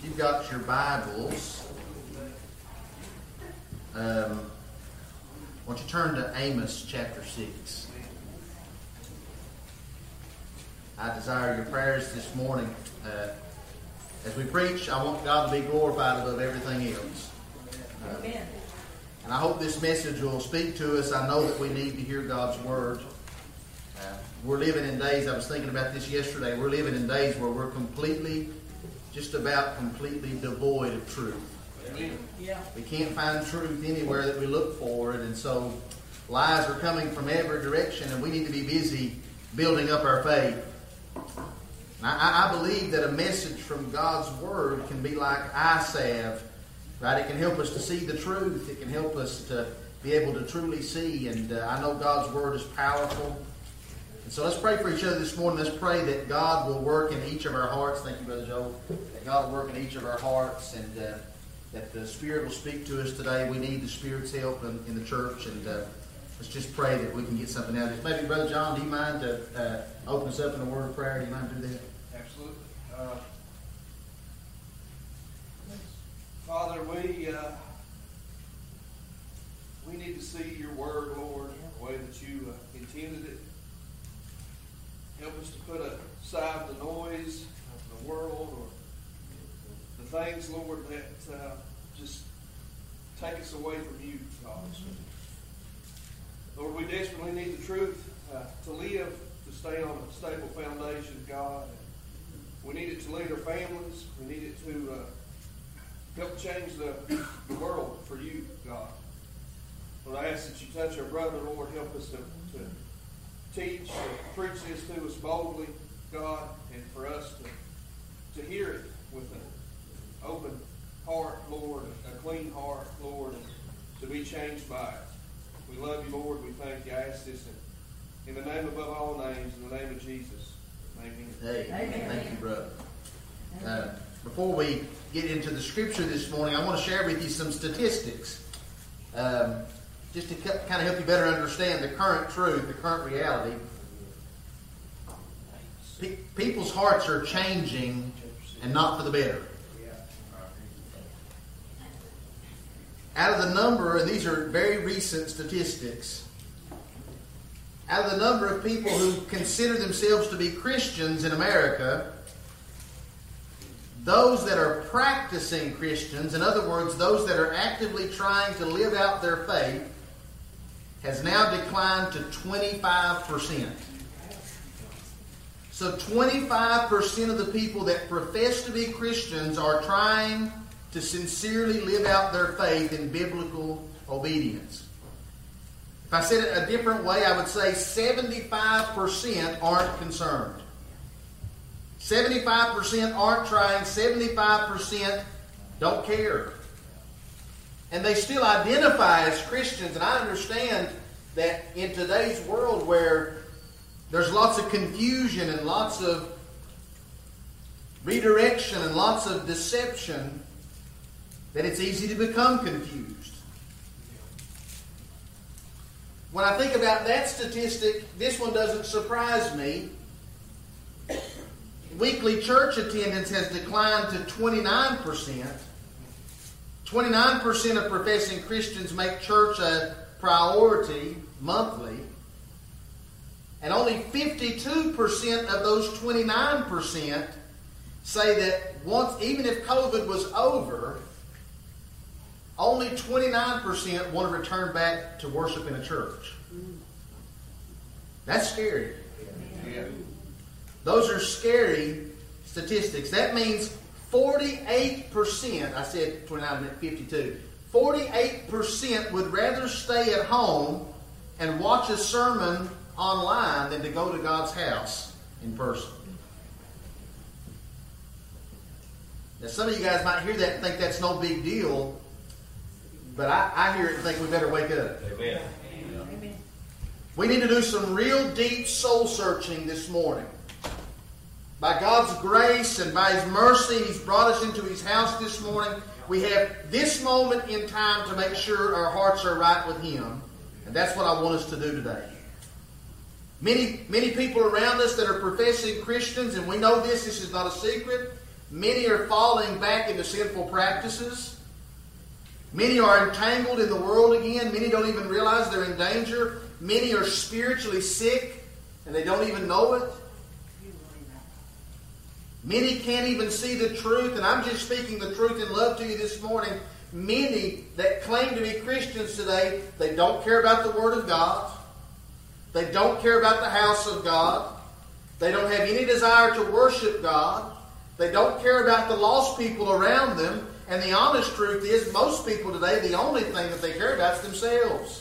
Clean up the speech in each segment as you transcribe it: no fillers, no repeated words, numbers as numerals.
You've got your Bibles. Why don't you turn to Amos chapter 6. I desire your prayers this morning. As we preach, I want God to be glorified above everything else. Amen. And I hope this message will speak to us. I know that we need to hear God's Word. We're living in days, I was thinking about this yesterday, we're living in days where we're just about completely devoid of truth. Amen. Yeah. We can't find truth anywhere that we look for it, and so lies are coming from every direction, and we need to be busy building up our faith. I believe that a message from God's Word can be like eye salve, right? It can help us to see the truth. It can help us to be able to truly see, and I know God's Word is powerful. And so let's pray for each other this morning. Let's pray that God will work in each of our hearts. Thank you, Brother Joe. That God will work in each of our hearts, and that the Spirit will speak to us today. We need the Spirit's help in the church, and let's just pray that we can get something out of this. Maybe, Brother John, do you mind to open us up in a word of prayer? Do you mind to do that? Absolutely. Father, we need to see your word, Lord, the way that you intended it. Help us to put aside the noise of the world or the things, Lord, that just take us away from you, God. Lord, we desperately need the truth to live, to stay on a stable foundation, God. We need it to lead our families. We need it to help change the world for you, God. Lord, I ask that you touch our brother, Lord. Help us to teach, to preach this to us boldly, God, and for us to hear it with an open heart, Lord, a clean heart, Lord, and to be changed by it. We love you, Lord. We thank you. I ask this in the name above all names, in the name of Jesus. Amen. Amen. Thank you, brother. Before we get into the scripture this morning, I want to share with you some statistics. Just to kind of help you better understand the current truth, the current reality. People's hearts are changing, and not for the better. Out of the number, and these are very recent statistics, out of the number of people who consider themselves to be Christians in America, those that are practicing Christians, in other words, those that are actively trying to live out their faith, has now declined to 25%. So 25% of the people that profess to be Christians are trying to sincerely live out their faith in biblical obedience. If I said it a different way, I would say 75% aren't concerned. 75% aren't trying, 75% don't care. And they still identify as Christians. And I understand that in today's world where there's lots of confusion and lots of redirection and lots of deception, that it's easy to become confused. When I think about that statistic, this one doesn't surprise me. Weekly church attendance has declined to 29%. 29% of professing Christians make church a priority monthly. And only 52% of those 29% say that even if COVID was over, only 29% want to return back to worship in a church. That's scary. Yeah. Those are scary statistics. That means 48%, I said 29, I meant 52. 48% would rather stay at home and watch a sermon online than to go to God's house in person. Now, some of you guys might hear that and think that's no big deal, but I hear it and think we better wake up. Amen. Amen. We need to do some real deep soul searching this morning. By God's grace and by His mercy, He's brought us into His house this morning. We have this moment in time to make sure our hearts are right with Him. And that's what I want us to do today. Many people around us that are professing Christians, and we know this is not a secret. Many are falling back into sinful practices. Many are entangled in the world again. Many don't even realize they're in danger. Many are spiritually sick and they don't even know it. Many can't even see the truth, and I'm just speaking the truth in love to you this morning. Many that claim to be Christians today, they don't care about the Word of God. They don't care about the house of God. They don't have any desire to worship God. They don't care about the lost people around them. And the honest truth is, most people today, the only thing that they care about is themselves.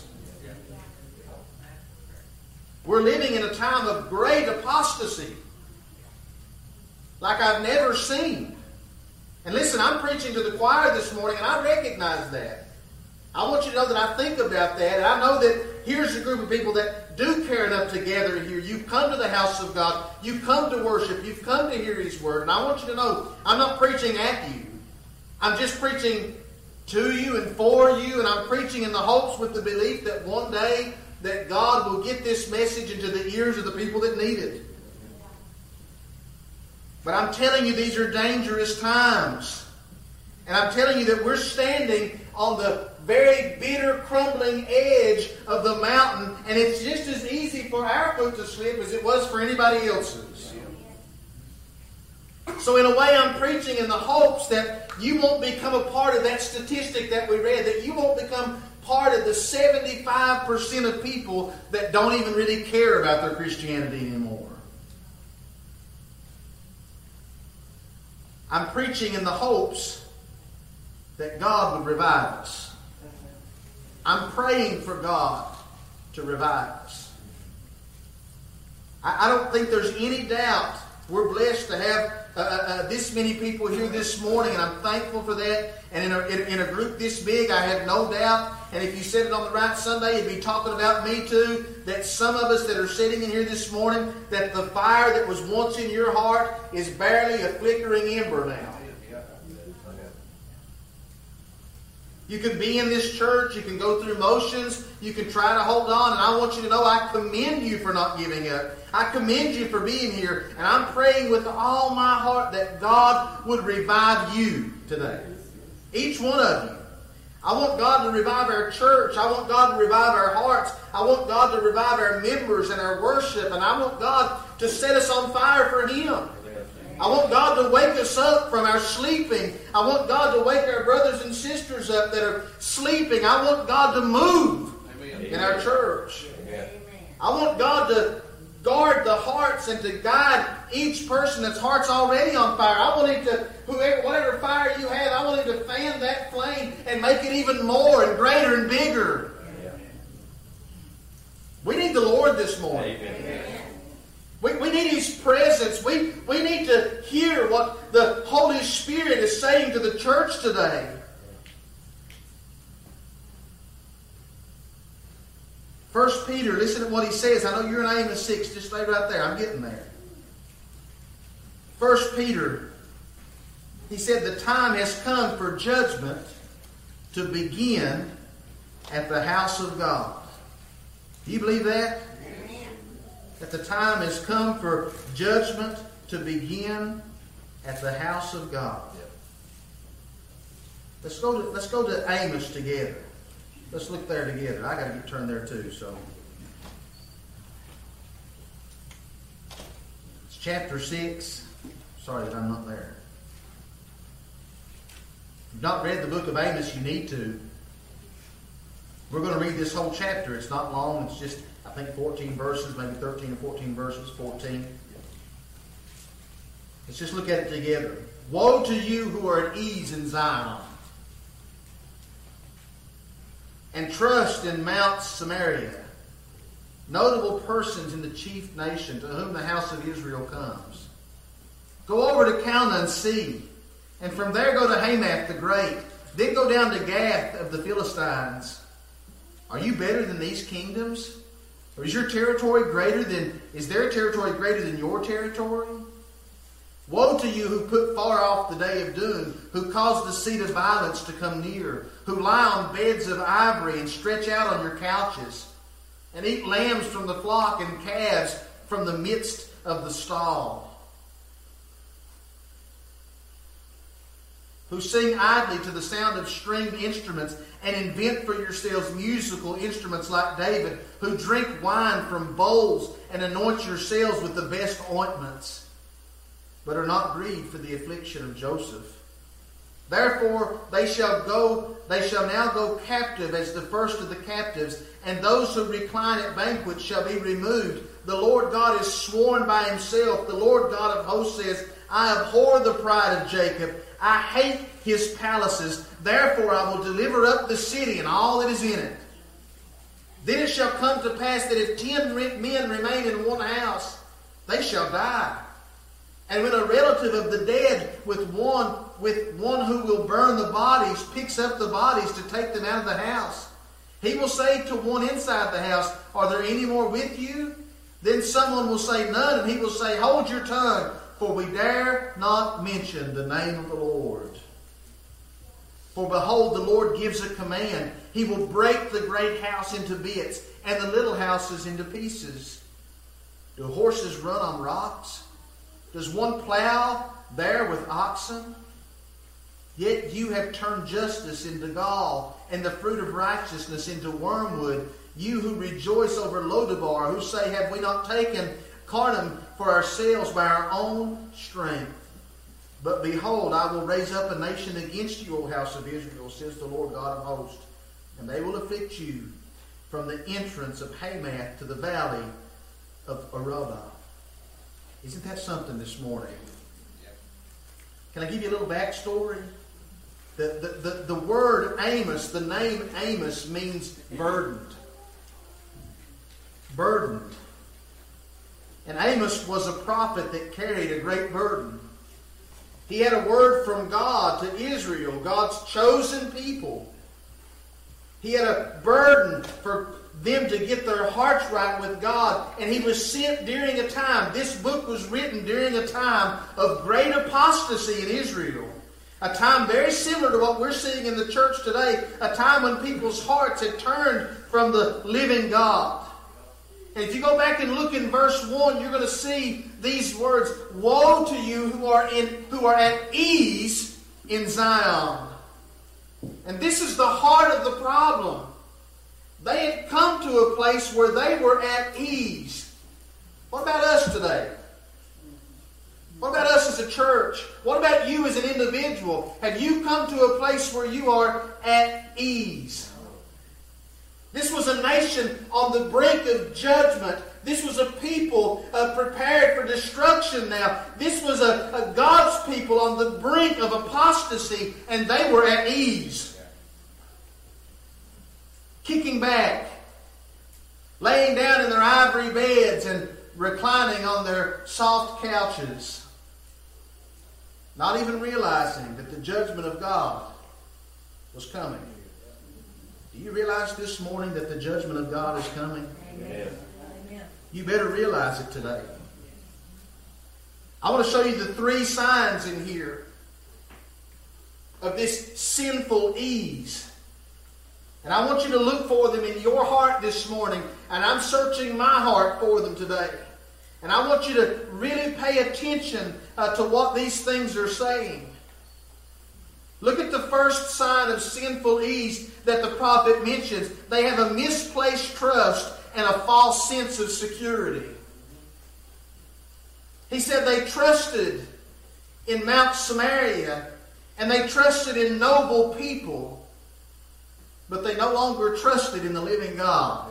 We're living in a time of great apostasy, like I've never seen. And listen, I'm preaching to the choir this morning, and I recognize that. I want you to know that I think about that, and I know that here's a group of people that do care enough to gather here. You've come to the house of God. You've come to worship. You've come to hear His Word. And I want you to know, I'm not preaching at you. I'm just preaching to you and for you, and I'm preaching in the hopes with the belief that one day that God will get this message into the ears of the people that need it. But I'm telling you, these are dangerous times. And I'm telling you that we're standing on the very bitter, crumbling edge of the mountain, and it's just as easy for our foot to slip as it was for anybody else's. So in a way, I'm preaching in the hopes that you won't become a part of that statistic that we read, that you won't become part of the 75% of people that don't even really care about their Christianity anymore. I'm preaching in the hopes that God would revive us. I'm praying for God to revive us. I don't think there's any doubt we're blessed to have this many people here this morning, and I'm thankful for that. And in a group this big, I have no doubt, and if you said it on the right Sunday, you'd be talking about me too, that some of us that are sitting in here this morning, that the fire that was once in your heart is barely a flickering ember now. You can be in this church, you can go through motions, you can try to hold on, and I want you to know I commend you for not giving up. I commend you for being here, and I'm praying with all my heart that God would revive you today. Each one of you. I want God to revive our church. I want God to revive our hearts. I want God to revive our members and our worship, and I want God to set us on fire for Him. I want God to wake us up from our sleeping. I want God to wake our brothers and sisters up that are sleeping. I want God to move in our church. I want God to guard the hearts and to guide each person that's heart's already on fire. I want Him to, whatever fire you have, I want Him to fan that flame and make it even more and greater and bigger. We need the Lord this morning. We need His presence. We need to hear what the Holy Spirit is saying to the church today. 1 Peter, listen to what he says. I know you're in Amos 6. Just stay right there. I'm getting there. 1 Peter, he said, the time has come for judgment to begin at the house of God. Do you believe that? That the time has come for judgment to begin at the house of God. Let's go to Amos together. Let's look there together. I got to get turned there too. So it's chapter 6. Sorry that I'm not there. If you've not read the book of Amos, you need to. We're going to read this whole chapter. It's not long. It's just, I think, 14 verses, maybe 13 or 14 verses, 14. Let's just look at it together. Woe to you who are at ease in Zion, and trust in Mount Samaria, notable persons in the chief nation to whom the house of Israel comes. Go over to Calneh and see, and from there go to Hamath the Great, then go down to Gath of the Philistines. Are you better than these kingdoms? Or is their territory greater than your territory? Woe to you who put far off the day of doom, who cause the seat of violence to come near, who lie on beds of ivory and stretch out on your couches, and eat lambs from the flock and calves from the midst of the stall. who sing idly to the sound of stringed instruments and invent for yourselves musical instruments like David, who drink wine from bowls and anoint yourselves with the best ointments, but are not grieved for the affliction of Joseph. Therefore they shall now go captive as the first of the captives, and those who recline at banquets shall be removed. The Lord God is sworn by himself. The Lord God of hosts says, I abhor the pride of Jacob. I hate his palaces. Therefore I will deliver up the city and all that is in it. Then it shall come to pass that if 10 men remain in one house, they shall die. And when a relative of the dead with one who will burn the bodies picks up the bodies to take them out of the house, he will say to one inside the house, are there any more with you? Then someone will say, none, and he will say, hold your tongue, for we dare not mention the name of the Lord. For behold, the Lord gives a command. He will break the great house into bits, and the little houses into pieces. Do horses run on rocks? Does one plow there with oxen? Yet you have turned justice into gall, and the fruit of righteousness into wormwood. You who rejoice over Lodabar, who say, have we not taken Carnam for ourselves by our own strength? But behold, I will raise up a nation against you, O house of Israel, says the Lord God of hosts, and they will afflict you from the entrance of Hamath to the valley of Arabah. Isn't that something this morning? Can I give you a little backstory? The word Amos, the name Amos, means burdened. Burdened. And Amos was a prophet that carried a great burden. He had a word from God to Israel, God's chosen people. He had a burden for them to get their hearts right with God. And he was sent during a time, this book was written during a time of great apostasy in Israel. A time very similar to what we're seeing in the church today. A time when people's hearts had turned from the living God. And if you go back and look in verse 1, you're going to see these words, woe to you who are at ease in Zion. And this is the heart of the problem. They had come to a place where they were at ease. What about us today? What about us as a church? What about you as an individual? Have you come to a place where you are at ease? This was a nation on the brink of judgment. This was a people prepared for destruction now. This was a God's people on the brink of apostasy, and they were at ease. Kicking back, laying down in their ivory beds and reclining on their soft couches. Not even realizing that the judgment of God was coming. Do you realize this morning that the judgment of God is coming? Amen. You better realize it today. I want to show you the 3 signs in here of this sinful ease. And I want you to look for them in your heart this morning. And I'm searching my heart for them today. And I want you to really pay attention to what these things are saying. Look at the first sign of sinful ease that the prophet mentions. They have a misplaced trust and a false sense of security. He said they trusted in Mount Samaria and they trusted in noble people, but they no longer trusted in the living God.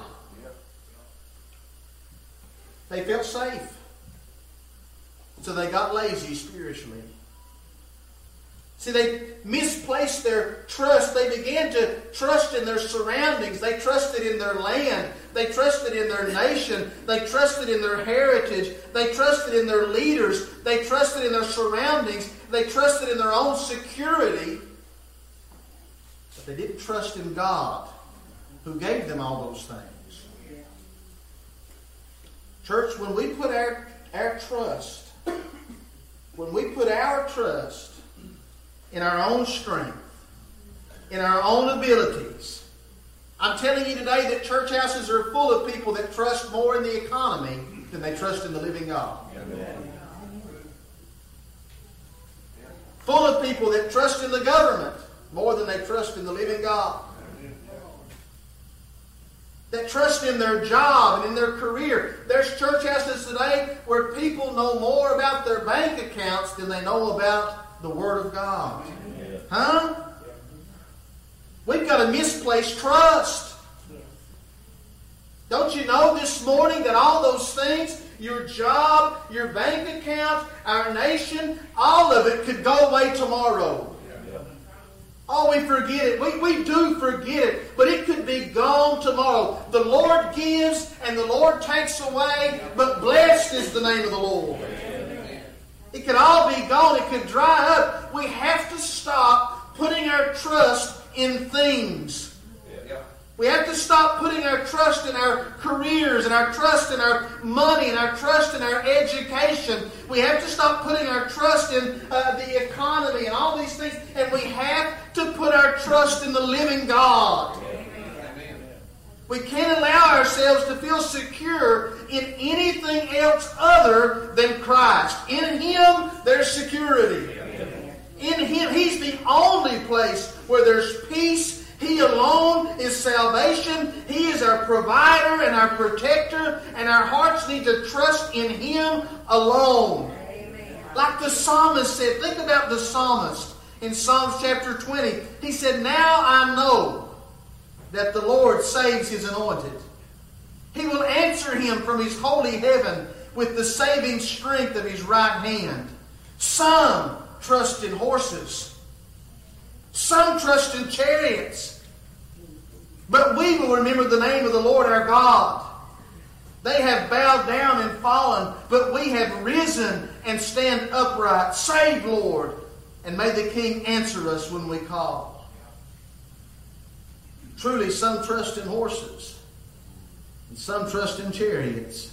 They felt safe, so they got lazy spiritually. See, they misplaced their trust. They began to trust in their surroundings. They trusted in their land. They trusted in their nation. They trusted in their heritage. They trusted in their leaders. They trusted in their surroundings. They trusted in their own security. But they didn't trust in God, who gave them all those things. Church, when we put our trust, in our own strength, in our own abilities, I'm telling you today that church houses are full of people that trust more in the economy than they trust in the living God. Amen. full of people that trust in the government more than they trust in the living God. That trust in their job and in their career. There's church houses today where people know more about their bank accounts than they know about the Word of God. Huh? We've got a misplaced trust. Don't you know this morning that all those things, your job, your bank account, our nation, all of it could go away tomorrow? Oh, we forget it. We do forget it. But it could be gone tomorrow. The Lord gives and the Lord takes away, but blessed is the name of the Lord. It could all be gone. It could dry up. We have to stop putting our trust in things. We have to stop putting our trust in our careers and our trust in our money and our trust in our education. We have to stop putting our trust in the economy and all these things. And we have to put our trust in the living God. Amen. We can't allow ourselves to feel secure in anything else other than Christ. In Him, there's security. In Him, He's the only place where there's peace. He alone is salvation. He is our provider and our protector. And our hearts need to trust in Him alone. Amen. Like the psalmist said. Think about the psalmist in Psalms chapter 20. He said, "Now I know that the Lord saves His anointed. He will answer him from His holy heaven with the saving strength of His right hand. Some trust in horses. Some trust in chariots. But we will remember the name of the Lord our God. They have bowed down and fallen, but we have risen and stand upright. Save, Lord, and may the King answer us when we call." Truly, some trust in horses, and some trust in chariots.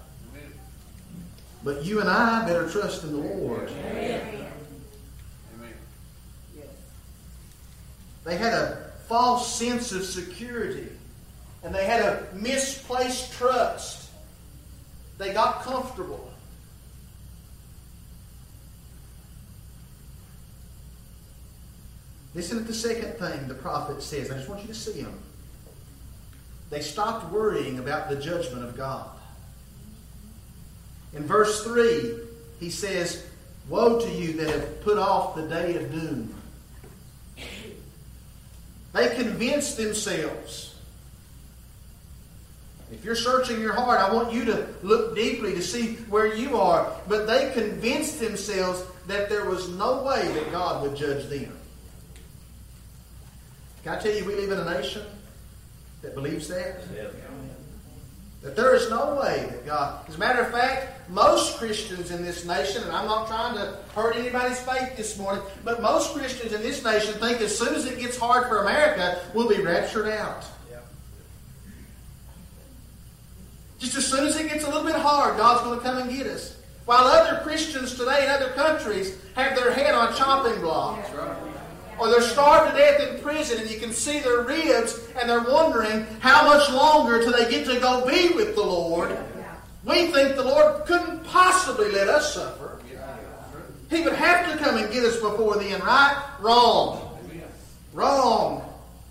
But you and I better trust in the Lord. Amen. They had a false sense of security. And they had a misplaced trust. They got comfortable. Listen to the second thing the prophet says. I just want you to see them. They stopped worrying about the judgment of God. In verse 3, he says, "Woe to you that have put off the day of doom." They convinced themselves. If you're searching your heart, I want you to look deeply to see where you are. But they convinced themselves that there was no way that God would judge them. Can I tell you, we live in a nation that believes that? That there is no way that God... As a matter of fact, most Christians in this nation, and I'm not trying to hurt anybody's faith this morning, but most Christians in this nation think as soon as it gets hard for America, we'll be raptured out. Just as soon as it gets a little bit hard, God's going to come and get us. While other Christians today in other countries have their head on chopping blocks. That's right. Or they're starved to death in prison and you can see their ribs and they're wondering how much longer till they get to go be with the Lord. We think the Lord couldn't possibly let us suffer. He would have to come and get us before then, right? Wrong. Wrong.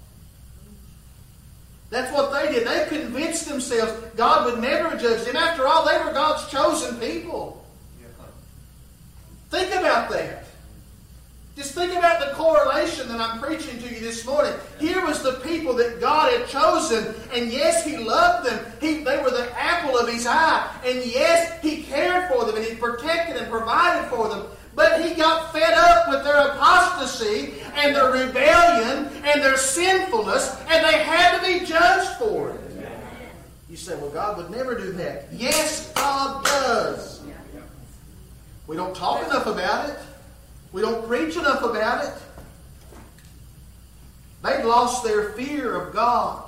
That's what they did. They convinced themselves God would never judge them. After all, they were God's chosen people. Think about that. Just think about the correlation that I'm preaching to you this morning. Here was the people that God had chosen. And yes, He loved them. They were the apple of His eye. And yes, He cared for them and He protected and provided for them. But He got fed up with their apostasy and their rebellion and their sinfulness. And they had to be judged for it. You say, well, God would never do that. Yes, God does. We don't talk enough about it. We don't preach enough about it. They've lost their fear of God.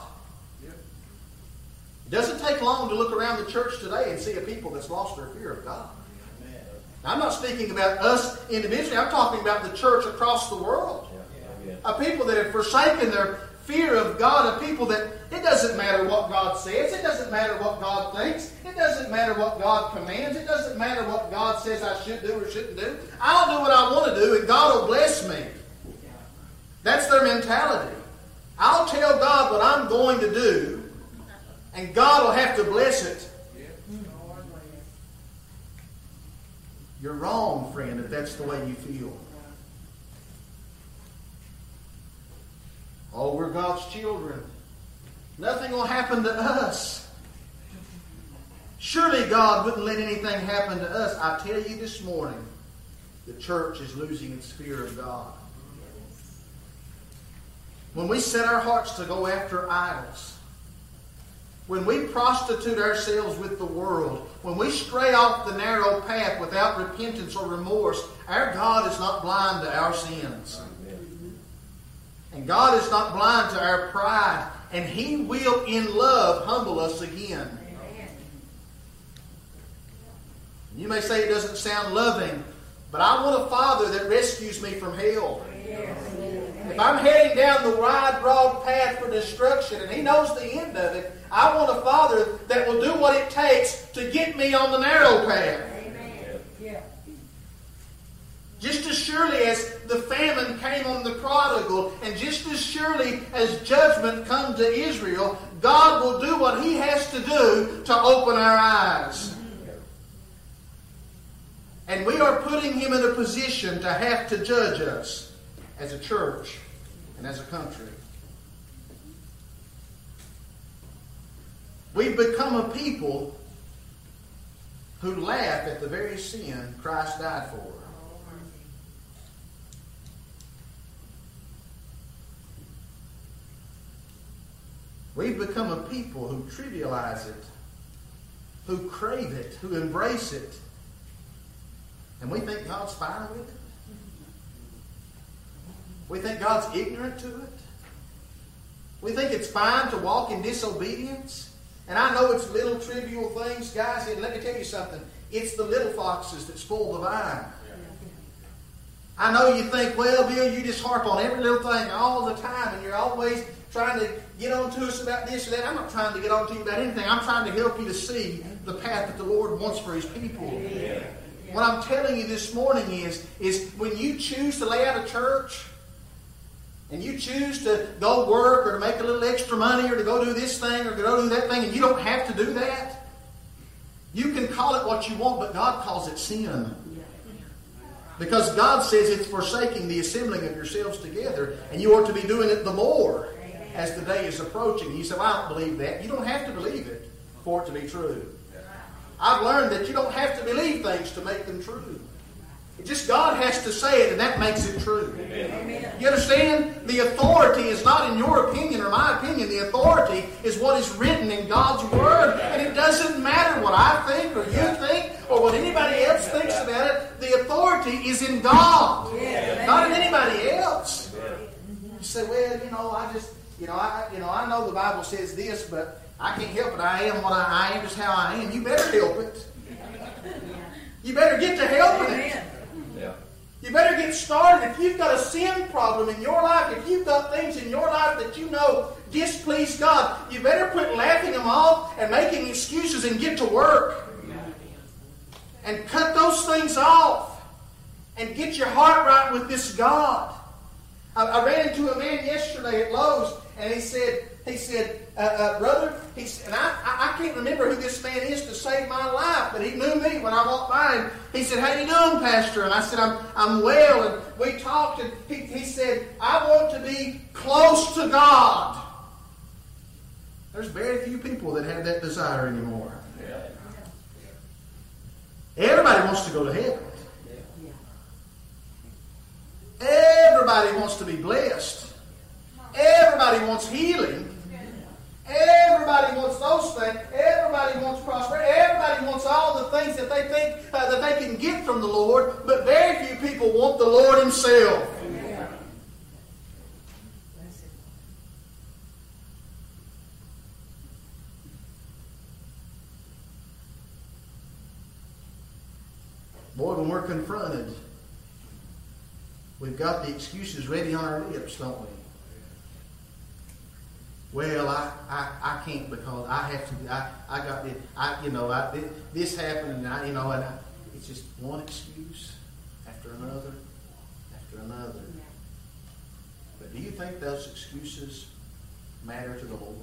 It doesn't take long to look around the church today and see a people that's lost their fear of God. Now, I'm not speaking about us individually. I'm talking about the church across the world. A people that have forsaken their fear of God, a people that it doesn't matter what God says, it doesn't matter what God thinks, it doesn't matter what God commands, it doesn't matter what God says I should do or shouldn't do. I'll do what I want to do and God will bless me. That's their mentality. I'll tell God what I'm going to do and God will have to bless it. You're wrong, friend, if that's the way you feel. Oh, we're God's children. Nothing will happen to us. Surely God wouldn't let anything happen to us. I tell you this morning, the church is losing its fear of God. When we set our hearts to go after idols, when we prostitute ourselves with the world, when we stray off the narrow path without repentance or remorse, our God is not blind to our sins. And God is not blind to our pride. And He will, in love, humble us again. You may say it doesn't sound loving, but I want a Father that rescues me from hell. If I'm heading down the wide, broad path for destruction, and He knows the end of it, I want a Father that will do what it takes to get me on the narrow path. Amen. Yeah. Just as surely as the famine came on the prodigal, and just as surely as judgment comes to Israel, God will do what He has to do to open our eyes. And we are putting Him in a position to have to judge us as a church and as a country. We've become a people who laugh at the very sin Christ died for. We've become a people who trivialize it, who crave it, who embrace it. And we think God's fine with it. We think God's ignorant to it. We think it's fine to walk in disobedience. And I know it's little trivial things, guys, and let me tell you something. It's the little foxes that spoil the vine. I know you think, well, Bill, you just harp on every little thing all the time, and you're always trying to get on to us about this or that. I'm not trying to get on to you about anything. I'm trying to help you to see the path that the Lord wants for His people. Yeah. What I'm telling you this morning is when you choose to lay out a church, and you choose to go work or to make a little extra money or to go do this thing or to go do that thing, and you don't have to do that, you can call it what you want, but God calls it sin. Because God says it's forsaking the assembling of yourselves together, and you ought to be doing it the more as the day is approaching. You say, well, I don't believe that. You don't have to believe it for it to be true. I've learned that you don't have to believe things to make them true. Just God has to say it, and that makes it true. Amen. You understand? The authority is not in your opinion or my opinion. The authority is what is written in God's Word. And it doesn't matter what I think or you think or what anybody else thinks about it. The authority is in God, not in anybody else. You say, well, I know the Bible says this, but I can't help it. I am what I am, just how I am. You better help it. You better get to helping it. You better get started. If you've got a sin problem in your life, if you've got things in your life that you know displease God, you better quit laughing them off and making excuses and get to work. And cut those things off. And get your heart right with this God. I ran into a man yesterday at Lowe's, and he said, brother, he said, and I can't remember who this man is to save my life, but he knew me when I walked by him. He said, how you doing, Pastor? And I said, I'm well. And we talked, and he said, I want to be close to God. There's very few people that have that desire anymore. Everybody wants to go to heaven. Everybody wants to be blessed. Everybody wants healing. Everybody wants those things. Everybody wants prosperity. Everybody wants all the things that they think that they can get from the Lord. But very few people want the Lord Himself. Boy, when we're confronted, we've got the excuses ready on our lips, don't we? well, I can't because I have to. I got this. This happened, and it's just one excuse after another, after another. But do you think those excuses matter to the Lord?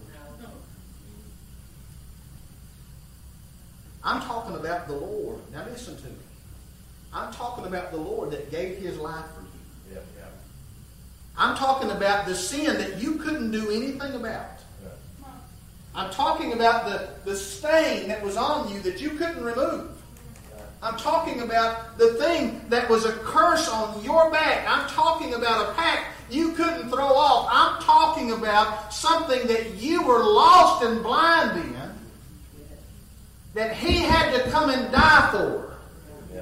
I'm talking about the Lord. Now listen to me. I'm talking about the Lord that gave His life for you. Yeah. I'm talking about the sin that you couldn't do anything about. Yeah. I'm talking about the stain that was on you that you couldn't remove. I'm talking about the thing that was a curse on your back. I'm talking about a pact you couldn't throw off. I'm talking about something that you were lost and blind in, that He had to come and die for. Yeah.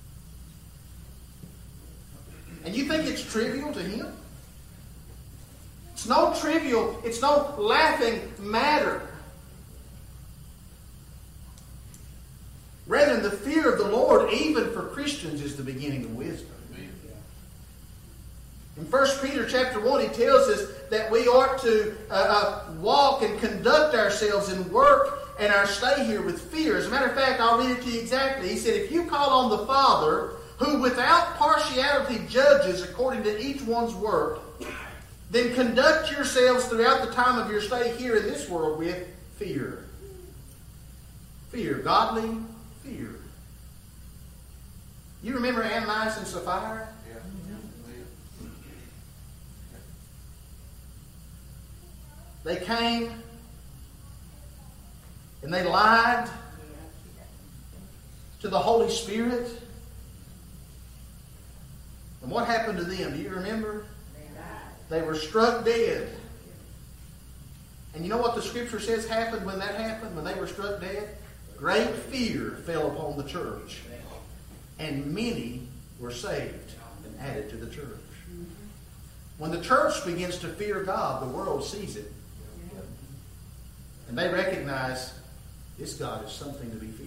And you think it's trivial to Him? It's no trivial, it's no laughing matter. Rather, the fear of the Lord, even for Christians, is the beginning of wisdom. In 1 Peter chapter 1, he tells us that we ought to walk and conduct ourselves and work and our stay here with fear. As a matter of fact, I'll read it to you exactly. He said, if you call on the Father, who without partiality judges according to each one's work, then conduct yourselves throughout the time of your stay here in this world with fear. Fear. Godly fear. You remember Ananias and Sapphira? Yeah. They came and they lied to the Holy Spirit. And what happened to them? Do you remember? They were struck dead. And you know what the Scripture says happened when that happened? When they were struck dead? Great fear fell upon the church. And many were saved and added to the church. When the church begins to fear God, the world sees it. And they recognize this God is something to be feared.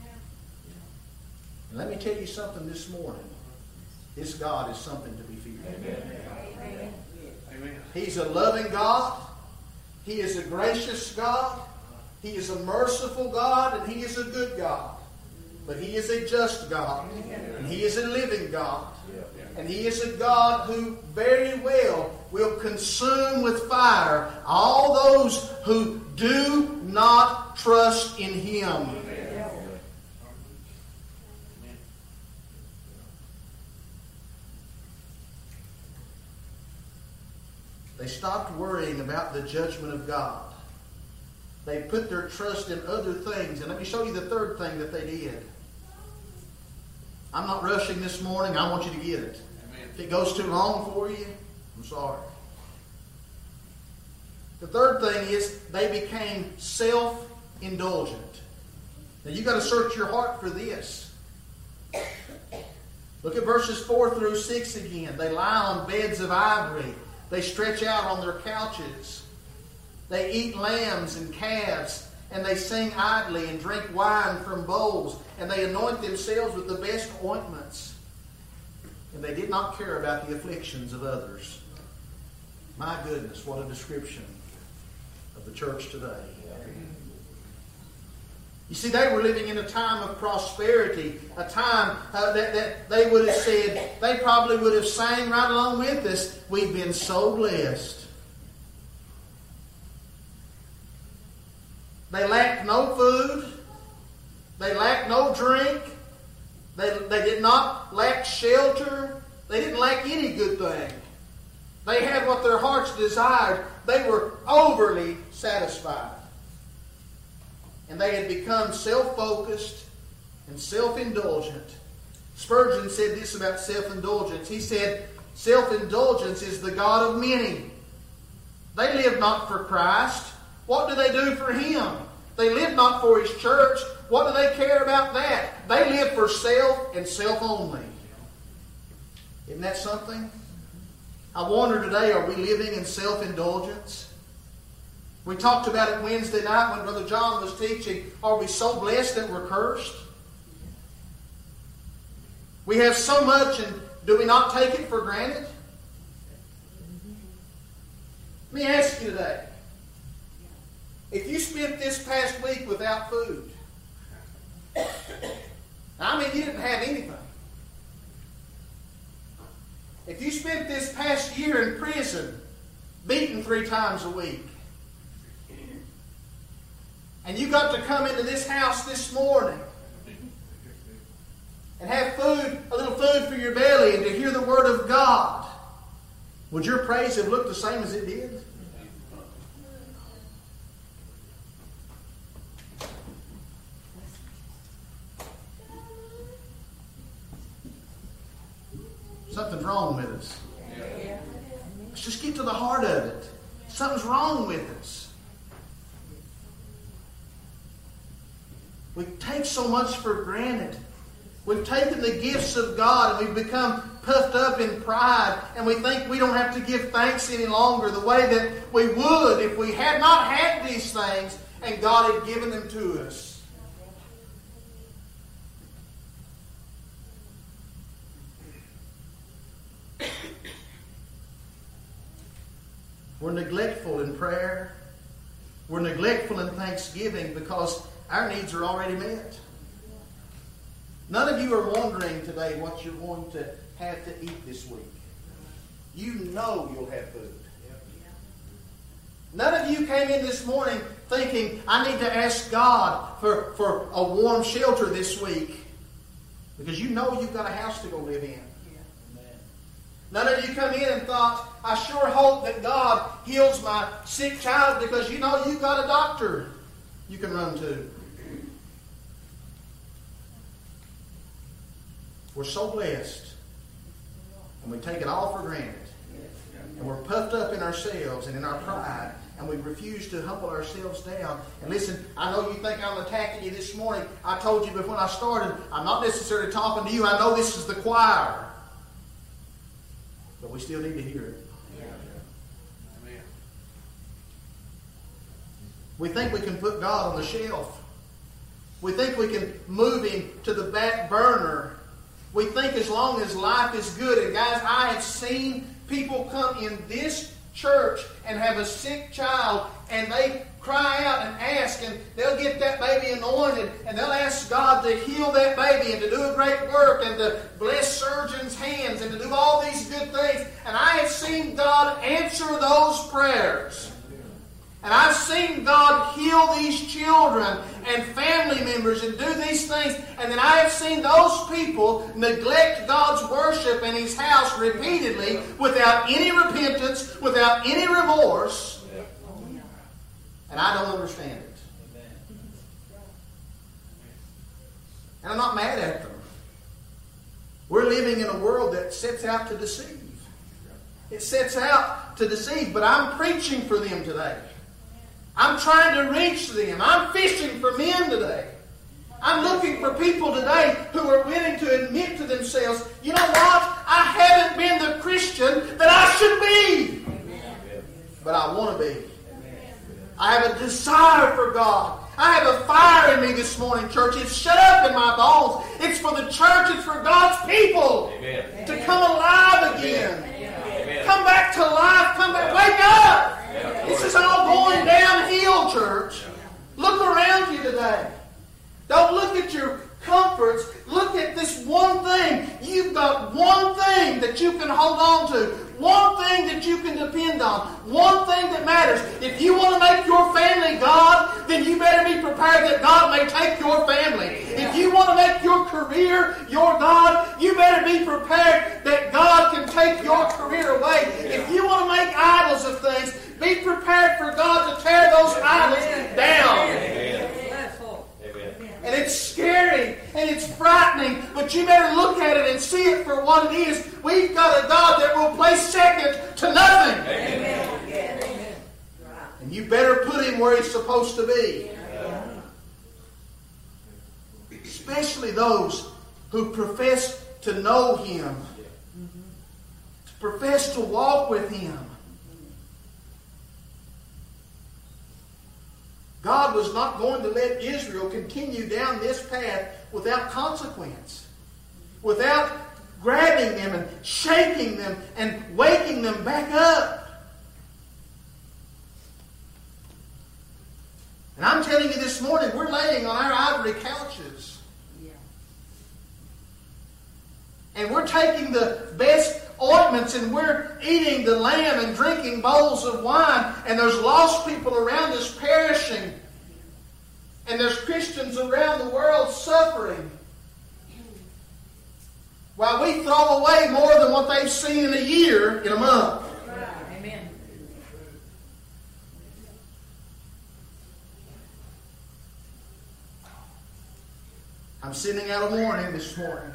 And let me tell you something this morning. This God is something to be feared. Amen. He's a loving God. He is a gracious God. He is a merciful God, and He is a good God. But He is a just God. And He is a living God. And He is a God who very well will consume with fire all those who do not trust in Him. They stopped worrying about the judgment of God. They put their trust in other things. And let me show you the third thing that they did. I'm not rushing this morning. I want you to get it. Amen. If it goes too long for you, I'm sorry. The third thing is they became self-indulgent. Now you've got to search your heart for this. Look at verses 4 through 6 again. They lie on beds of ivory. They stretch out on their couches. They eat lambs and calves, and they sing idly and drink wine from bowls, and they anoint themselves with the best ointments. And they did not care about the afflictions of others. My goodness, what a description of the church today. You see, they were living in a time of prosperity, a time that they would have said, they probably would have sang right along with us, we've been so blessed. They lacked no food. They lacked no drink. They did not lack shelter. They didn't lack any good thing. They had what their hearts desired. They were overly satisfied. And they had become self-focused and self-indulgent. Spurgeon said this about self-indulgence. He said, self-indulgence is the God of many. They live not for Christ. What do they do for Him? They live not for His church. What do they care about that? They live for self and self only. Isn't that something? I wonder today, are we living in self-indulgence? We talked about it Wednesday night when Brother John was teaching. Are we so blessed that we're cursed? We have so much, and do we not take it for granted? Let me ask you today. If you spent this past week without food, I mean, you didn't have anything. If you spent this past year in prison, beaten 3 times a week, and you got to come into this house this morning and have food, a little food for your belly, and to hear the Word of God, would your praise have looked the same as it did? Something's wrong with us. Let's just get to the heart of it. Something's wrong with us. We take so much for granted. We've taken the gifts of God and we've become puffed up in pride, and we think we don't have to give thanks any longer the way that we would if we had not had these things and God had given them to us. We're neglectful in prayer. We're neglectful in thanksgiving because our needs are already met. None of you are wondering today what you're going to have to eat this week. You know you'll have food. None of you came in this morning thinking, I need to ask God for a warm shelter this week, because you know you've got a house to go live in. None of you come in and thought, I sure hope that God heals my sick child, because you know you've got a doctor you can run to. We're so blessed, and we take it all for granted. And we're puffed up in ourselves and in our pride, and we refuse to humble ourselves down. And listen, I know you think I'm attacking you this morning. I told you before I started, I'm not necessarily talking to you. I know this is the choir. But we still need to hear it. Amen. We think we can put God on the shelf. We think we can move Him to the back burner. We think as long as life is good. And guys, I have seen people come in this church and have a sick child, and they cry out and ask, and they'll get that baby anointed, and they'll ask God to heal that baby and to do a great work and to bless surgeons' hands and to do all these good things. And I have seen God answer those prayers. And I've seen God heal these children and family members and do these things. And then I have seen those people neglect God's worship in His house repeatedly without any repentance, without any remorse. And I don't understand it. And I'm not mad at them. We're living in a world that sets out to deceive. It sets out to deceive, but I'm preaching for them today. I'm trying to reach them. I'm fishing for men today. I'm looking for people today who are willing to admit to themselves, you know what? I haven't been the Christian that I should be. But I want to be. I have a desire for God. I have a fire in me this morning, church. It's shut up in my bones. It's for the church. It's for God's people to come alive again. Come back to life. Come back. Wake up. This is all going downhill, church. Look around you today. Don't look at your comforts. Look at this one thing. You've got one thing that you can hold on to. One thing that you can depend on. One thing that matters. If you want to make your family God, then you better be prepared that God may take your family. If you want to make your career your God, you better be prepared that God can take your career away. If you want to make idols of things, be prepared for God to tear those idols down. And it's scary and it's frightening, but you better look at it and see it for what it is. We've got a God that will play second to nothing. Amen. And you better put Him where He's supposed to be. Especially those who profess to know Him, to profess to walk with Him. God was not going to let Israel continue down this path without consequence, without grabbing them and shaking them and waking them back up. this morning, we're laying on our ivory couches. Yeah. And we're taking the best ointments and we're eating the lamb and drinking bowls of wine. And there's lost people around us perishing. And there's Christians around the world suffering. While we throw away more than what they've seen in a year, in a month. Amen. I'm sending out a warning this morning.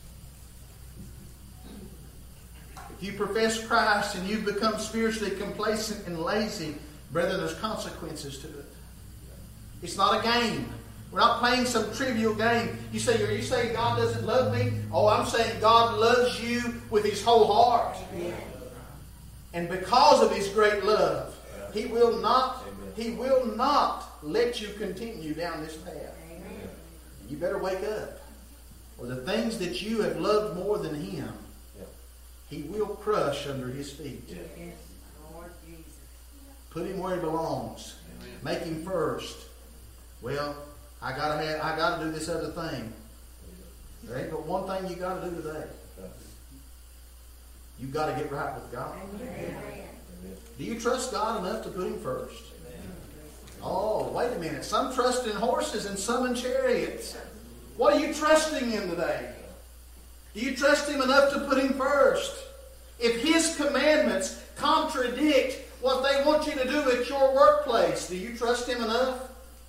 If you profess Christ and you've become spiritually complacent and lazy, brethren, there's consequences to it. It's not a game. We're not playing some trivial game. You say, are you saying God doesn't love me? Oh, I'm saying God loves you with His whole heart. And because of His great love, He will not let you continue down this path. You better wake up. Or the things that you have loved more than Him, He will crush under His feet. Yes, Lord Jesus. Put Him where He belongs. Make Him first. Well, I gotta do this other thing. There ain't but one thing you gotta do today. You gotta get right with God. Do you trust God enough to put Him first? Oh, wait a minute. Some trust in horses and some in chariots. What are you trusting in today? Do you trust Him enough to put Him first? If His commandments contradict what they want you to do at your workplace, do you trust Him enough?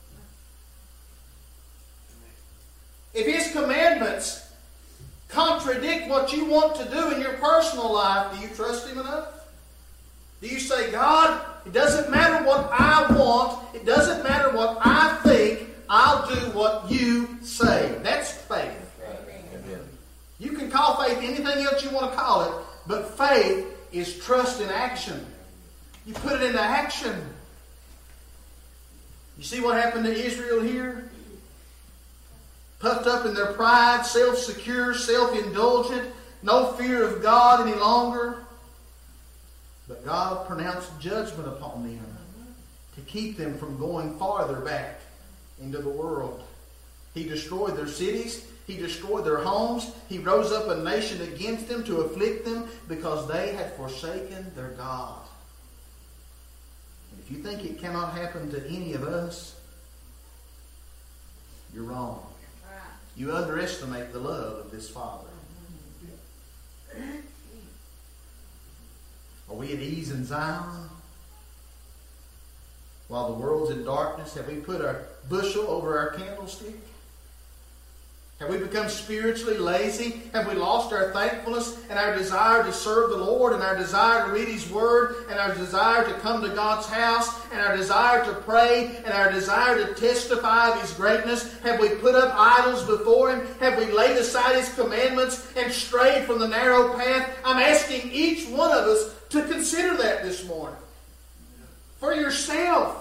If His commandments contradict what you want to do in your personal life, do you trust Him enough? Do you say, God, it doesn't matter what I want, it doesn't matter what I think, I'll do what you say. That's faith. Amen. You can call faith anything else you want to call it, but faith is trust in action. You put it into action. You see what happened to Israel here? Puffed up in their pride, self-secure, self-indulgent, no fear of God any longer. But God pronounced judgment upon them to keep them from going farther back into the world. He destroyed their cities. He destroyed their homes. He rose up a nation against them to afflict them because they had forsaken their God. And if you think it cannot happen to any of us, you're wrong. You underestimate the love of this Father. Are we at ease in Zion? While the world's in darkness, have we put our bushel over our candlestick? Have we become spiritually lazy? Have we lost our thankfulness and our desire to serve the Lord and our desire to read His Word and our desire to come to God's house and our desire to pray and our desire to testify of His greatness? Have we put up idols before Him? Have we laid aside His commandments and strayed from the narrow path? I'm asking each one of us to consider that this morning. For yourself.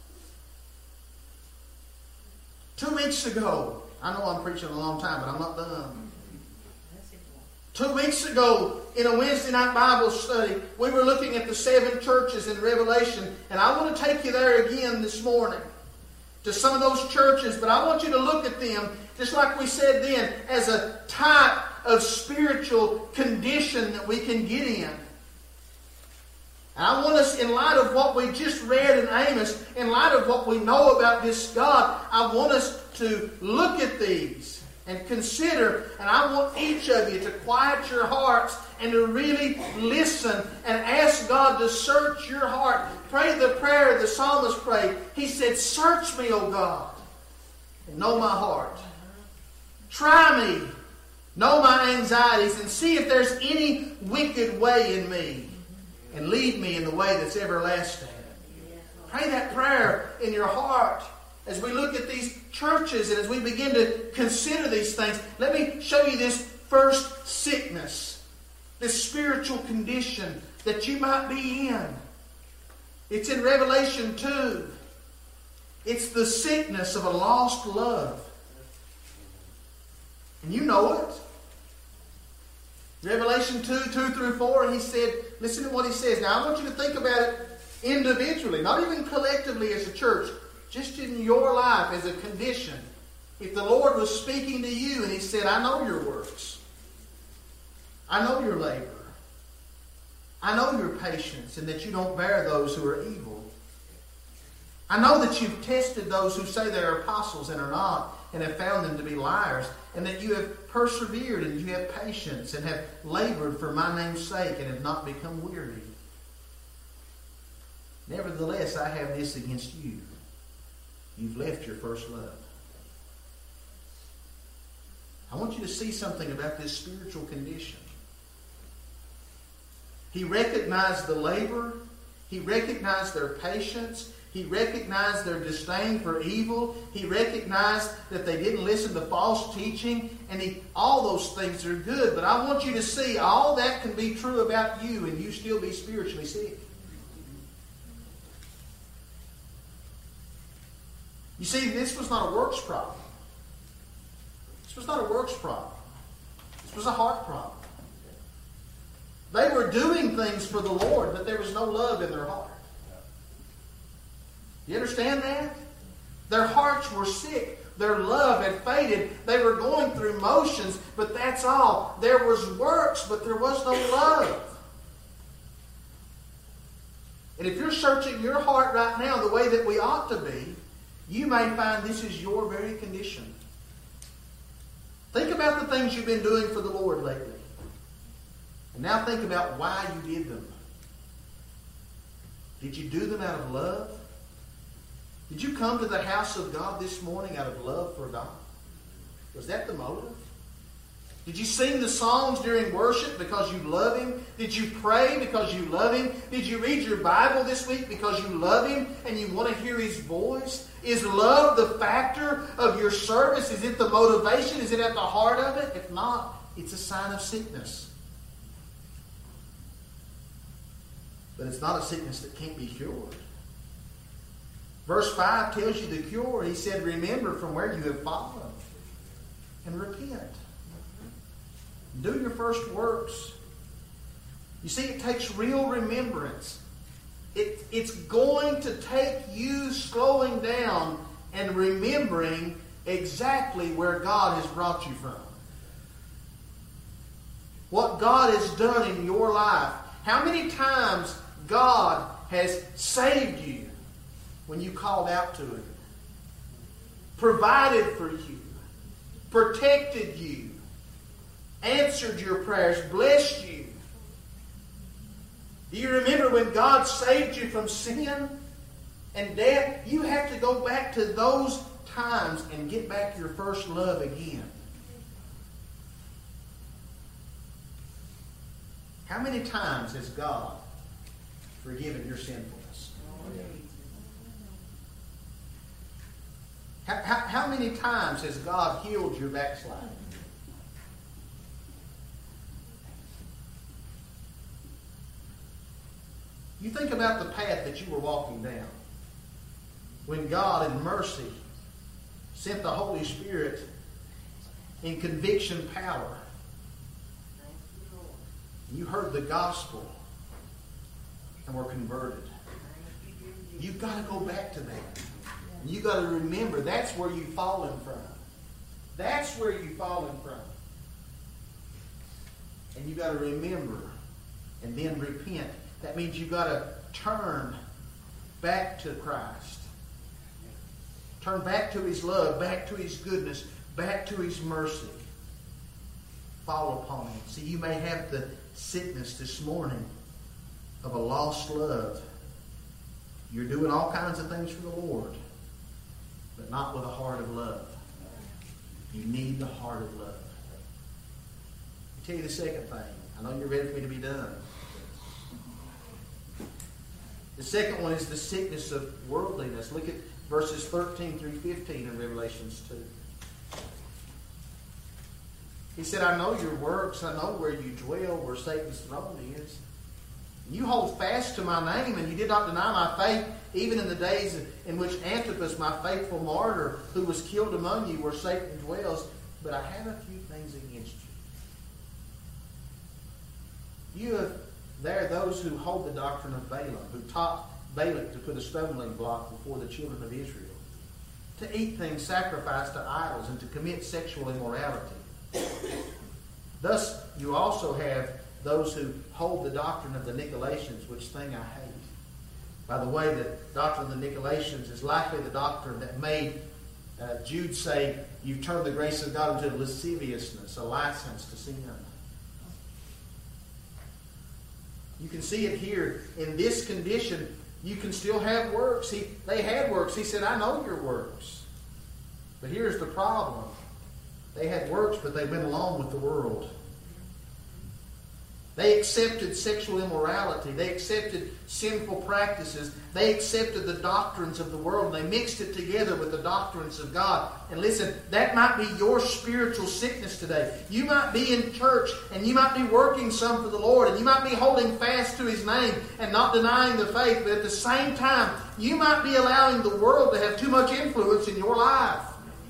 2 weeks ago, I know I'm preaching a long time, but I'm not done. 2 weeks ago, in a Wednesday night Bible study, we were looking at the 7 churches in Revelation, and I want to take you there again this morning to some of those churches, but I want you to look at them, just like we said then, as a type of spiritual condition that we can get in. And I want us, in light of what we just read in Amos, in light of what we know about this God, I want us to look at these and consider, and I want each of you to quiet your hearts and to really listen and ask God to search your heart. Pray the prayer the psalmist prayed. He said, "Search me, O God, and know my heart. Try me, know my anxieties, and see if there's any wicked way in me. And lead me in the way that's everlasting." Pray that prayer in your heart as we look at these churches and as we begin to consider these things. Let me show you this first sickness, this spiritual condition that you might be in. It's in Revelation 2. It's the sickness of a lost love. And you know it. Revelation 2:2-4, he said, listen to what he says. Now I want you to think about it individually, not even collectively as a church. just in your life as a condition, if the Lord was speaking to you and He said, I know your works. I know your labor. I know your patience and that you don't bear those who are evil. I know that you've tested those who say they are apostles and are not, and have found them to be liars, and that you have persevered and you have patience and have labored for my name's sake and have not become weary. Nevertheless, I have this against you. You've left your first love. I want you to see something about this spiritual condition. He recognized the labor. He recognized their patience. He recognized their disdain for evil. He recognized that they didn't listen to false teaching. And all those things are good. But I want you to see all that can be true about you and you still be spiritually sick. You see, this was not a works problem. This was not a works problem. This was a heart problem. They were doing things for the Lord, but there was no love in their heart. You understand that? Their hearts were sick. Their love had faded. They were going through motions, but that's all. There was works, but there was no love. And if you're searching your heart right now the way that we ought to be, you may find this is your very condition. Think about the things you've been doing for the Lord lately. And now think about why you did them. Did you do them out of love? Did you come to the house of God this morning out of love for God? Was that the motive? Did you sing the songs during worship because you love Him? Did you pray because you love Him? Did you read your Bible this week because you love Him and you want to hear His voice? Is love the factor of your service? Is it the motivation? Is it at the heart of it? If not, it's a sign of sickness. But it's not a sickness that can't be cured. Verse 5 tells you the cure. He said, remember from where you have fallen and repent. Do your first works. You see, it takes real remembrance. It's going to take you slowing down and remembering exactly where God has brought you from. What God has done in your life. How many times God has saved you when you called out to Him, provided for you, protected you, answered your prayers, blessed you. Do you remember when God saved you from sin and death? You have to go back to those times and get back your first love again. How many times has God forgiven your sinfulness? How many times has God healed your backsliding? You think about the path that you were walking down when God in mercy sent the Holy Spirit in conviction power. You heard the gospel and were converted. You've got to go back to that. You've got to remember that's where you've fallen from. That's where you've fallen from. And you've got to remember and then repent. That means you've got to turn back to Christ. Turn back to His love, back to His goodness, back to His mercy. Fall upon Him. See, you may have the sickness this morning of a lost love. You're doing all kinds of things for the Lord, but not with a heart of love. You need the heart of love. I'll tell you the second thing. I know you're ready for me to be done. The second one is the sickness of worldliness. Look at verses 13 through 15 in Revelations 2. He said, I know your works. I know where you dwell, where Satan's throne is. You hold fast to my name, and you did not deny my faith, even in the days in which Antipas, my faithful martyr, who was killed among you, where Satan dwells. But I have a few things against you. You have there those who hold the doctrine of Balaam, who taught Balak to put a stumbling block before the children of Israel, to eat things sacrificed to idols, and to commit sexual immorality. Thus, you also have those who hold the doctrine of the Nicolaitans, which thing I hate. By the way, the doctrine of the Nicolaitans is likely the doctrine that made Jude say, you've turned the grace of God into lasciviousness, a license to sin. You can see it here. In this condition, you can still have works. They had works. He said, I know your works. But here's the problem. They had works, but they went along with the world. They accepted sexual immorality. They accepted sinful practices. They accepted the doctrines of the world. They mixed it together with the doctrines of God. And listen, that might be your spiritual sickness today. You might be in church and you might be working some for the Lord and you might be holding fast to His name and not denying the faith. But at the same time, you might be allowing the world to have too much influence in your life.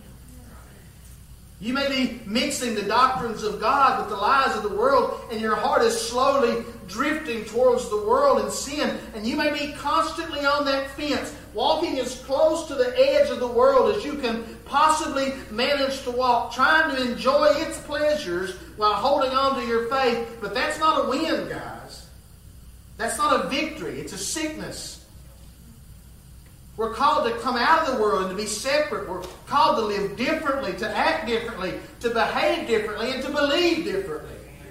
You may be mixing the doctrines of God with the lies of the world, and your heart is slowly drifting towards the world and sin. And you may be constantly on that fence, walking as close to the edge of the world as you can possibly manage to walk, trying to enjoy its pleasures while holding on to your faith. But that's not a win, guys. That's not a victory. It's a sickness. We're called to come out of the world and to be separate. We're called to live differently, to act differently, to behave differently, and to believe differently.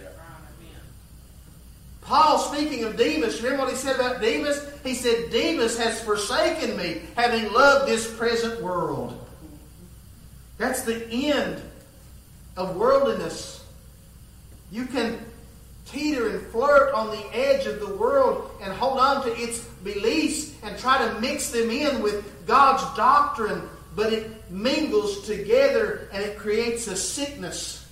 Paul, speaking of Demas, remember what he said about Demas? He said, Demas has forsaken me, having loved this present world. That's the end of worldliness. You can teeter and flirt on the edge of the world and hold on to its beliefs and try to mix them in with God's doctrine, but it mingles together and it creates a sickness.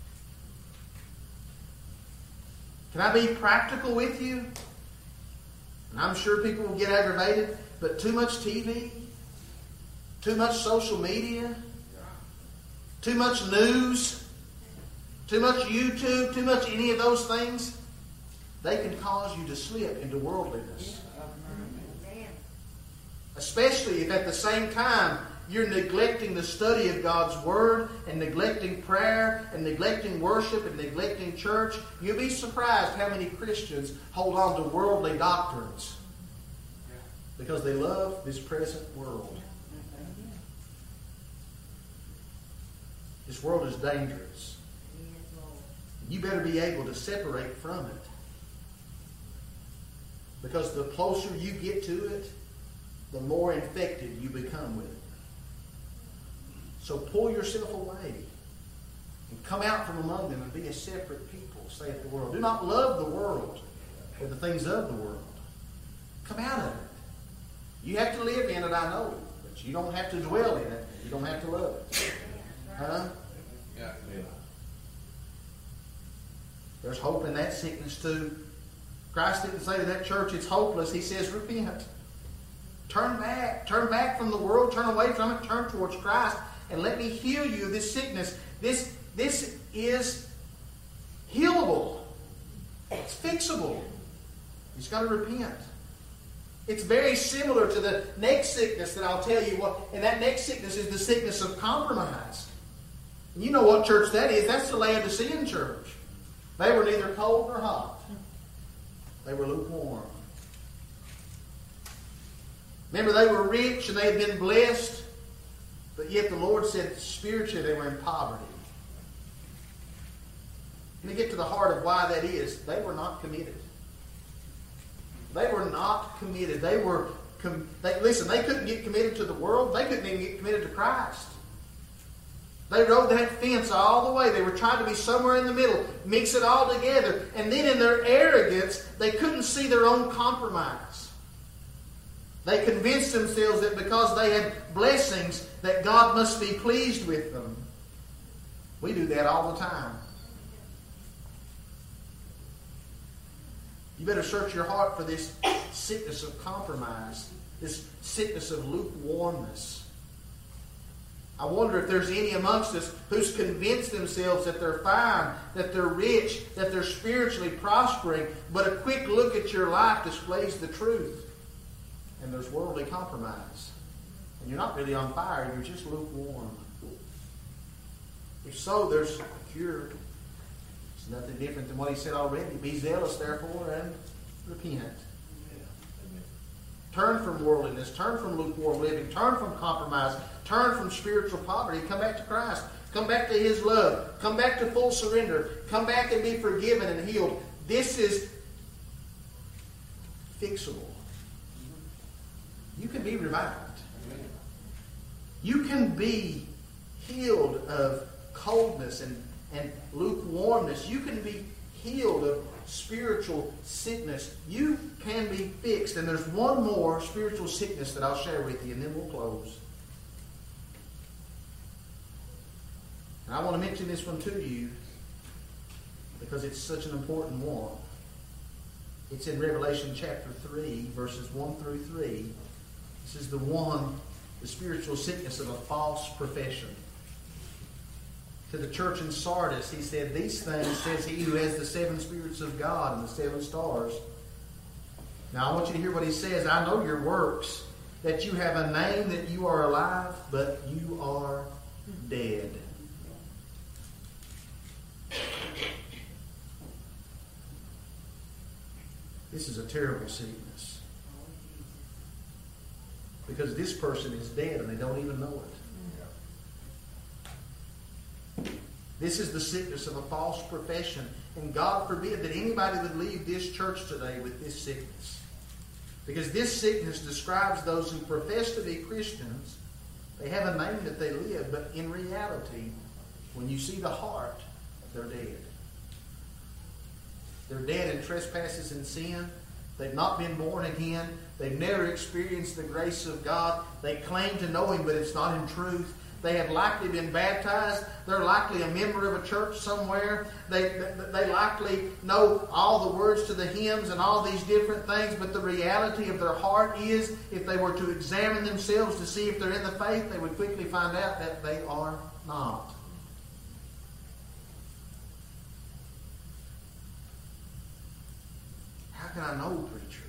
Can I be practical with you? And I'm sure people will get aggravated, but too much TV, too much social media, too much news, too much YouTube, too much any of those things, they can cause you to slip into worldliness. Especially if at the same time you're neglecting the study of God's Word and neglecting prayer and neglecting worship and neglecting church. You'll be surprised how many Christians hold on to worldly doctrines because they love this present world. This world is dangerous. You better be able to separate from it. Because the closer you get to it, the more infected you become with it. So pull yourself away and come out from among them and be a separate people, saith the world. Do not love the world or the things of the world. Come out of it. You have to live in it, I know, but you don't have to dwell in it. You don't have to love it. Huh? Yeah. There's hope in that sickness too. Christ didn't say to that church it's hopeless. He says repent. Turn back. Turn back from the world. Turn away from it. Turn towards Christ. And let me heal you of this sickness. This is healable. It's fixable. You just got to repent. It's very similar to the next sickness that I'll tell you what. And that next sickness is the sickness of compromise. And you know what church that is. That's the Laodicean church. They were neither cold nor hot. They were lukewarm. Remember, they were rich and they had been blessed, but yet the Lord said spiritually they were in poverty. Let me get to the heart of why that is. They were not committed. They were not committed. Listen, they couldn't get committed to the world. They couldn't even get committed to Christ. They rode that fence all the way. They were trying to be somewhere in the middle, mix it all together. And then in their arrogance, they couldn't see their own compromise. They convinced themselves that because they had blessings, that God must be pleased with them. We do that all the time. You better search your heart for this sickness of compromise, this sickness of lukewarmness. I wonder if there's any amongst us who's convinced themselves that they're fine, that they're rich, that they're spiritually prospering, but a quick look at your life displays the truth. And there's worldly compromise. and you're not really on fire, you're just lukewarm. If so, there's a cure. It's nothing different than what he said already. Be zealous, therefore, and repent. Turn from worldliness. Turn from lukewarm living. Turn from compromise. Turn from spiritual poverty. Come back to Christ. Come back to His love. Come back to full surrender. Come back and be forgiven and healed. This is fixable. You can be revived. You can be healed of coldness and lukewarmness. You can be healed of spiritual sickness. You can be fixed. And there's one more spiritual sickness that I'll share with you, and then we'll close. And I want to mention this one to you because it's such an important one. It's in Revelation chapter 3, verses 1 through 3. This is the spiritual sickness of a false profession. To the church in Sardis, he said, "These things says he who has the 7 spirits of God and the 7 stars." Now I want you to hear what he says. "I know your works, that you have a name, that you are alive, but you are dead." This is a terrible sickness. Because this person is dead and they don't even know it. This is the sickness of a false profession. And God forbid that anybody would leave this church today with this sickness. Because this sickness describes those who profess to be Christians. They have a name that they live, but in reality, when you see the heart, they're dead. They're dead in trespasses and sin. They've not been born again. They've never experienced the grace of God. They claim to know Him, but it's not in truth. They have likely been baptized. They're likely a member of a church somewhere. They likely know all the words to the hymns and all these different things, but the reality of their heart is, if they were to examine themselves to see if they're in the faith, they would quickly find out that they are not. How can I know, preacher?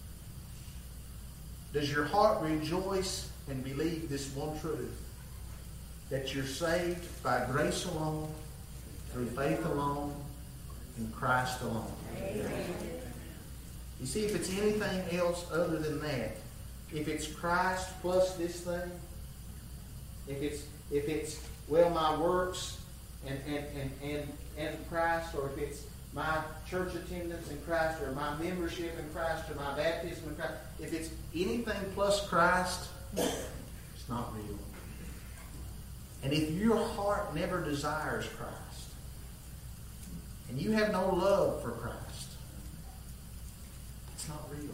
Does your heart rejoice and believe this one truth? That you're saved by grace alone, through faith alone, in Christ alone. Amen. You see, if it's anything else other than that, if it's Christ plus this thing, if it's well, my works and Christ, or if it's my church attendance in Christ, or my membership in Christ, or my baptism in Christ, if it's anything plus Christ, it's not real. And if your heart never desires Christ, and you have no love for Christ, it's not real.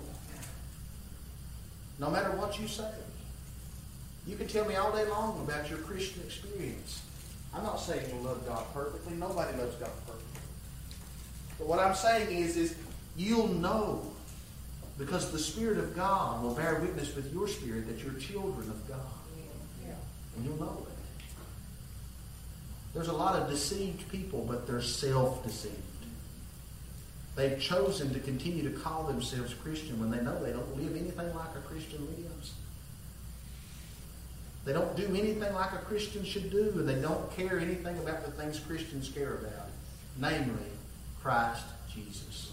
No matter what you say. You can tell me all day long about your Christian experience. I'm not saying you love God perfectly. Nobody loves God perfectly. But what I'm saying is you'll know, because the Spirit of God will bear witness with your spirit that you're children of God. And you'll know it. There's a lot of deceived people, but they're self-deceived. They've chosen to continue to call themselves Christian when they know they don't live anything like a Christian lives. They don't do anything like a Christian should do, and they don't care anything about the things Christians care about, namely Christ Jesus.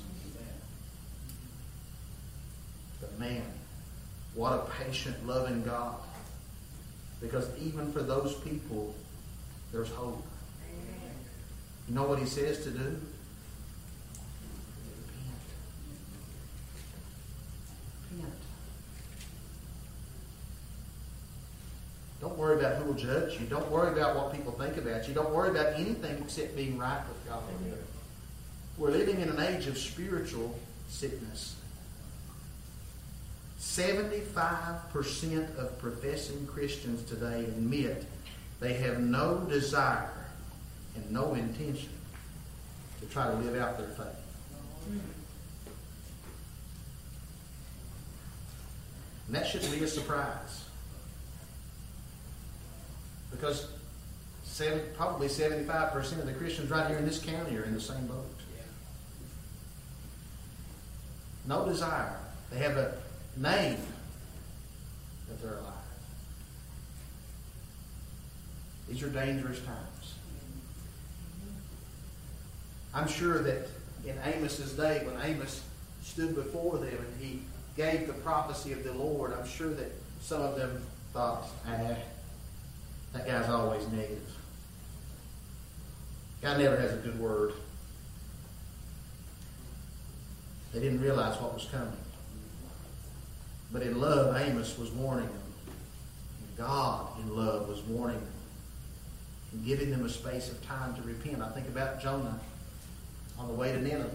But man, what a patient, loving God. Because even for those people, there's hope. You know what He says to do? Repent. Repent. Don't worry about who will judge you. Don't worry about what people think about you. Don't worry about anything except being right with God. We're living in an age of spiritual sickness. 75% of professing Christians today admit they have no desire and no intention to try to live out their faith. And that shouldn't be a surprise. Because probably 75% of the Christians right here in this county are in the same boat. No desire. They have a name that they're alive. These are dangerous times. I'm sure that in Amos's day, when Amos stood before them and he gave the prophecy of the Lord, I'm sure that some of them thought, that guy's always negative. God never has a good word. They didn't realize what was coming. But in love, Amos was warning them. And God, in love, was warning them and giving them a space of time to repent. I think about Jonah on the way to Nineveh.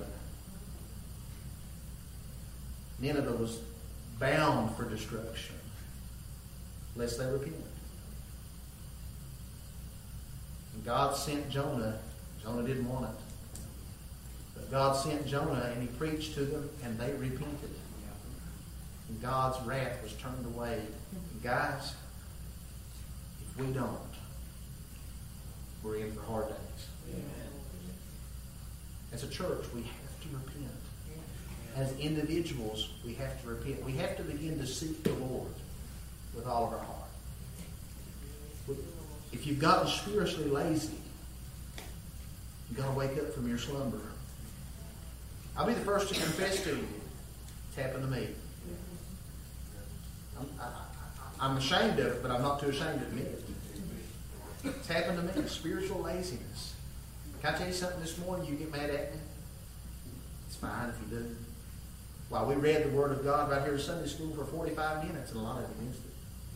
Nineveh was bound for destruction lest they repent. And God sent Jonah. Jonah didn't want it. But God sent Jonah and he preached to them and they repented. And God's wrath was turned away. And guys, if we don't, we're in for hard days. Amen. As a church, we have to repent. As individuals, we have to repent. We have to begin to seek the Lord with all of our heart. If you've gotten spiritually lazy, you've got to wake up from your slumber. I'll be the first to confess to you. It's happened to me. I'm ashamed of it, but I'm not too ashamed to admit it. It's happened to me. Spiritual laziness. Can I tell you something this morning? You get mad at me? It's fine if you do. While we read the Word of God right here in Sunday school for 45 minutes, and a lot of you missed it.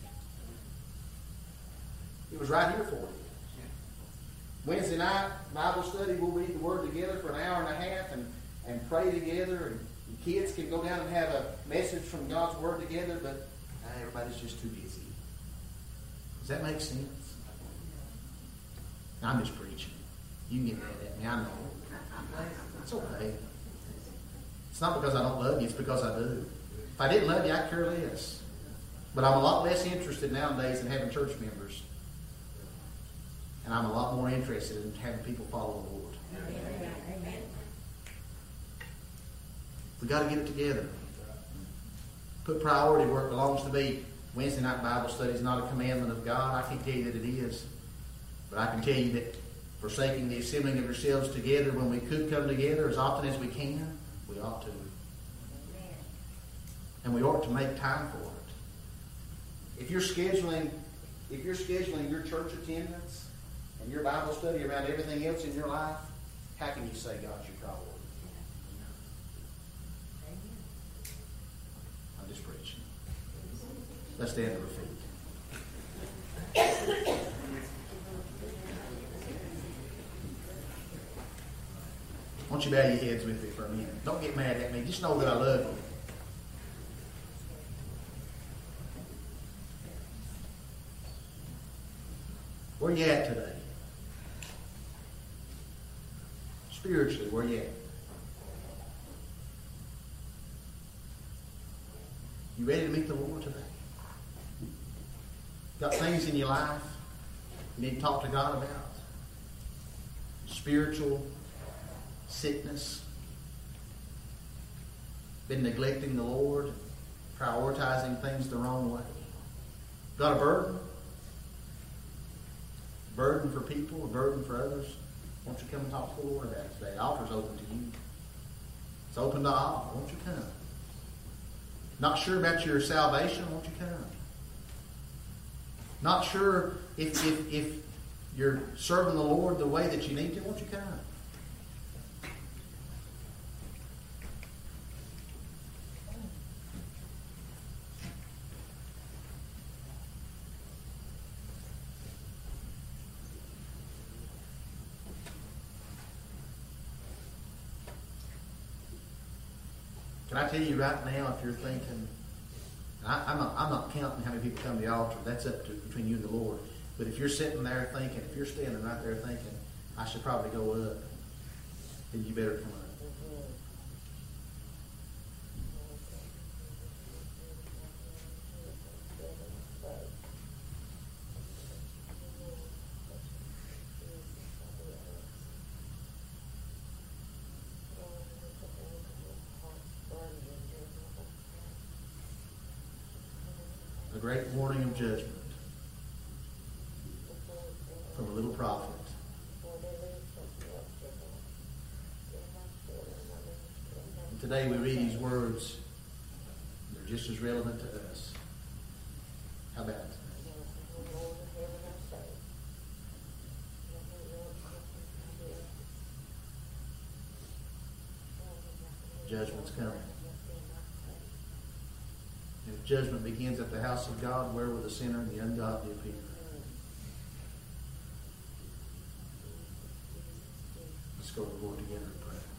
It was right here for you. Wednesday night, Bible study, we'll read the Word together for an hour and a half and pray together. And kids can go down and have a message from God's Word together, but everybody's just too busy. Does that make sense? I'm just preaching. You can get mad at me. I know. It's okay. It's not because I don't love you. It's because I do. If I didn't love you, I'd care less. But I'm a lot less interested nowadays in having church members. And I'm a lot more interested in having people follow the Lord. Amen. We've got to get it together. Put priority where it belongs to be. Wednesday night Bible study is not a commandment of God. I can't tell you that it is. But I can tell you that forsaking the assembling of yourselves together when we could come together as often as we can, we ought to. And we ought to make time for it. If you're scheduling your church attendance and your Bible study around everything else in your life, how can you say God's your priority? I'm just preaching. Let's stand to our feet. I want you to bow your heads with me for a minute. Don't get mad at me. Just know that I love you. Where you at today? Spiritually, where you at? You ready to meet the Lord today? Got things in your life you need to talk to God about? Spiritual sickness? Been neglecting the Lord? Prioritizing things the wrong way? Got a burden? Burden for people, a burden for others? Won't you come and talk to the Lord about it today? The altar's open to you. It's open to all. Won't you come? Not sure about your salvation? Won't you come? Not sure if you're serving the Lord the way that you need to? Won't you come? Can I tell you right now, if you're thinking, I'm not counting how many people come to the altar. That's up to between you and the Lord. But if you're sitting there thinking, if you're standing right there thinking, I should probably go up, then you better come up. A great warning of judgment from a little prophet. And today we read these words. They're just as relevant to us. How about it? Judgment's coming. And if judgment begins at the house of God, where will the sinner and the ungodly appear? Let's go to the Lord together and pray.